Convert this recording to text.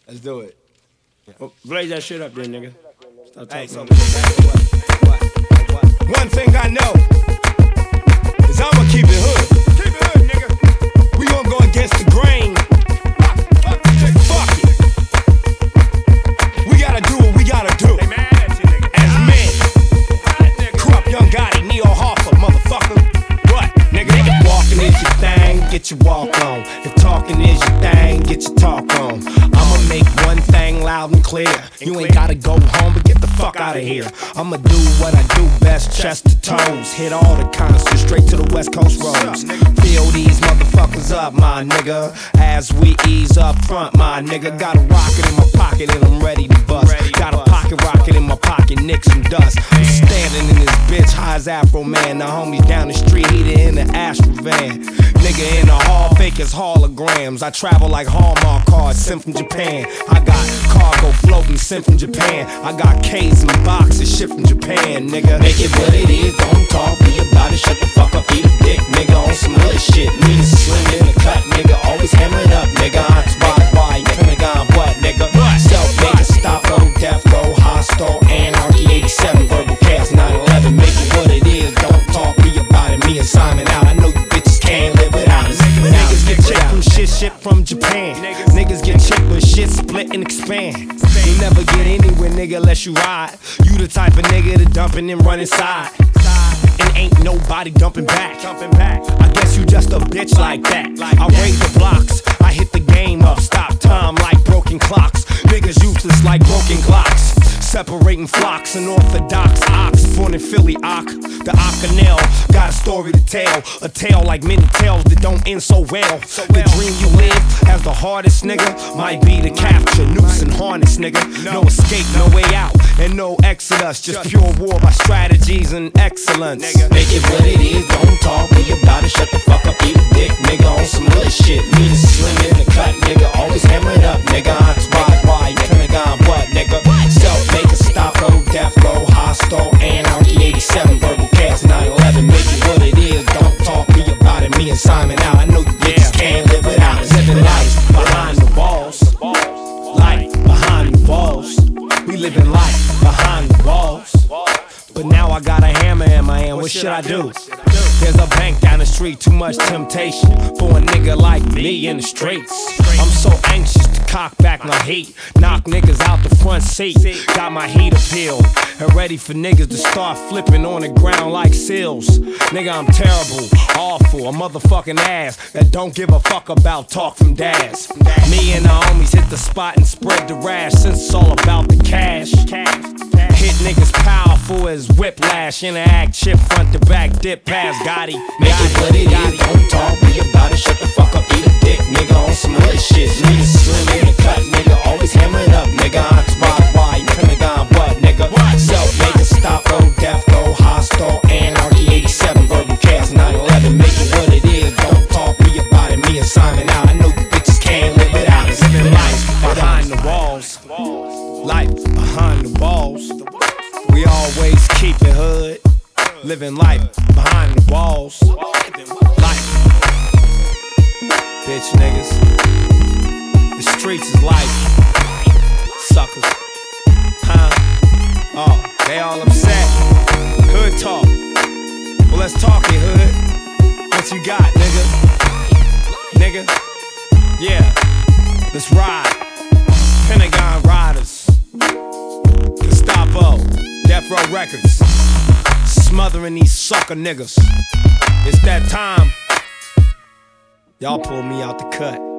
Let's do it. Well, blaze that shit up then, nigga. Stop talking. Hey, so one thing I know is I'ma keep it hood. Keep it hood, nigga. We gon' go against the grain. Fuck it. We gotta do what we gotta do. As men. Corrupt Young Gotti, Neo Hoffa, motherfucker. What, nigga? Walking is your thing, get your walk on. If talking is your thing, get your talk on. I'ma make one thing loud and clear. You ain't gotta go home, but get the fuck out of here. I'ma do what I do best, chest to toes. Hit all the concerts straight to the West Coast roads. Fill these motherfuckers up, my nigga. As we ease up front, my nigga. Got a rocket in my pocket and I'm ready to bust. Got a pocket rocket in my pocket, nick some dust. I'm standing in this bitch, high as Afro Man. The homies down the street, heated in the Astra van. Nigga in the hall, fake as holograms. I travel like Hallmark cards sent from Japan. I got cargo floating sent from Japan. I got K's and boxes shipped from Japan, nigga. Make it what it is, don't talk me about it. Shut the fuck up, eat a dick, nigga, on some other shit. Me is slim in the cut, nigga, always hammering up, nigga. I'm spot by Pentagon, what, nigga? Self-made, Gestapo, Death Row, Hostile, Anarchy, 87, Verbal Chaos, 9/11. Make it what it is, don't talk me about it. Me and Simon out, I know you bitches can't live without us. Niggas get checked from shit from Japan. Niggas get checked when shit split and expand. You never get anywhere, nigga, unless you ride. You the type of nigga to dump and then run inside. And ain't nobody dumping back. I guess you just a bitch like that. I raise the blocks, I hit the game up. Stop time like broken clocks. Niggas useless like broken clocks. Separating flocks and orthodox ox. Born in Philly, the Occanel. Got a story to tell. A tale like many tales that don't end so well. The dream you live as the hardest, nigga, might be to capture noose and harness, nigga. No escape, no way out, and no exodus. Just pure war by strategies and excellence. Make it what it is, don't talk me about it. Shut the fuck up, eat a dick, nigga, on some other shit. Me the slim in the cut, nigga, always hammering up, nigga. I'm spot by Pentagon, what, nigga? Self-made, Gestapo, Death Row, Hostile, Anarchy, 87, Verbal Chaos, 9/11. Make it what it is, don't talk me about it. Me and Simon out, I know you bitches can't live without us. Living life behind the walls, life behind the walls. We living life behind the walls. But now I got a hammer in my hand, what should I do? There's a bank down the street, too much temptation for a nigga like me in the streets. I'm so anxious to cock back my heat, knock niggas out the front seat. Got my heat appealed and ready for niggas to start flipping on the ground like seals. Nigga, I'm terrible, awful, a motherfucking ass that don't give a fuck about talk from Daz. Me and the homies hit the spot and spread the rash, since it's all about the cash. Hit niggas powerful as whiplash. Interact, shit front to back, dip past Gotti. Make it what it is, don't talk me about it. Shut the fuck up, eat a dick, nigga, on some other shit. Niggas slim in the cut, nigga, always hammering up, nigga. I'm spot wide, Pentagon, what, nigga? Self-made, Gestapo, Death Row, Hostile, Anarchy, 87, Verbal Chaos, 9/11. Make it what it is, don't talk me about it. Me and Simon out, I know you bitches can't live without us. Living life behind the walls, life behind the walls. We always keep it hood, living life behind the walls. Life, bitch niggas. The streets is life, suckers. Huh? Oh, they all upset. Hood talk. Well, let's talk it, hood. What you got, nigga? Nigga? Yeah, let's ride. Pentagon Riders. Gestapo. Death Row Records, smothering these sucker niggas. It's that time. Y'all pull me out the cut.